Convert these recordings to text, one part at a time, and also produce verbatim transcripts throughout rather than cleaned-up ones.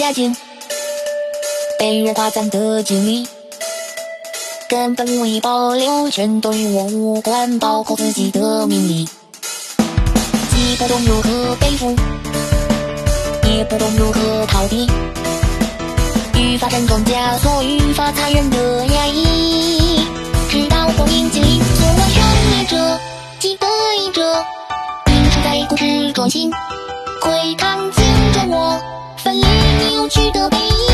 家境，被人夸赞的经历，根本无意保留，全都与我无关，包括自己的名利。既不懂如何背负，也不懂如何逃避，语法辗转枷锁，语法残忍的压抑，直到光阴尽力，做了胜利者，既得意者，凝视在故事中心，窥探镜中我分离扭曲的背影。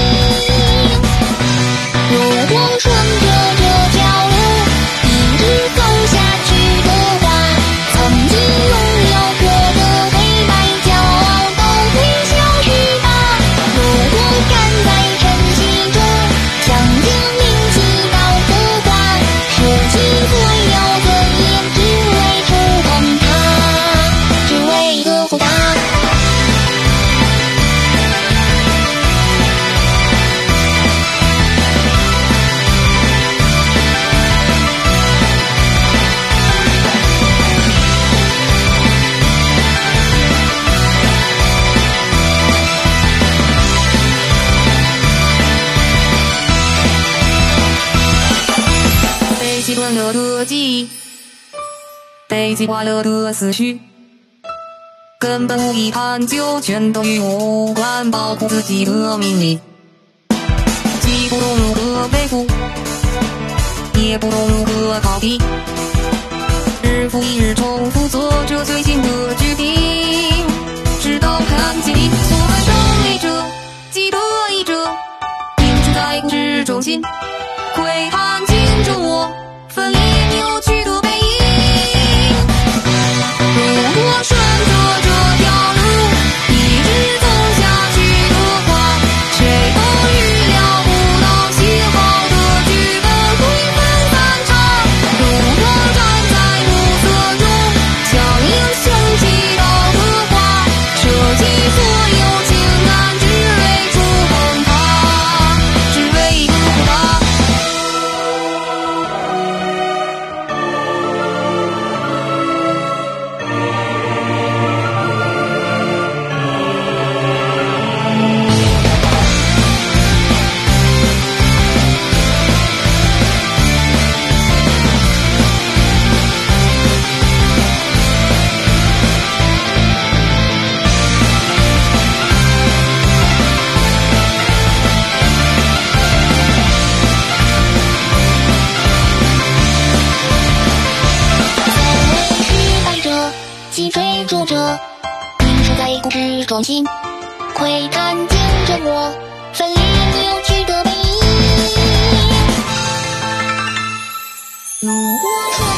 如果顺着这条路一直走下去的话，曾经拥有过的黑白骄傲都会消失吧。如果站在晨曦中想将名气高的话，舍弃所有尊严，只为触碰它，只为呵护它。被习惯了的记忆，被计划了的思绪，根本无意探究，全都与我无关，保护自己的名利。既不懂如何背负，也不懂如何逃避，日复一日重复做着最新的决定，直到看见你所谓胜利者，既得意者，凝视在故事中心，窥探镜中我分离扭曲的背影。如果顺着这条路一直走下去的话，谁都预料不到写好的剧本会分散场。如果站在暮色中强硬雄气道的话，舍弃所有情感，只为触碰它，只为呵护它。既追逐着，凝视在故事中心，窥探镜中我分离扭曲的背影。如果说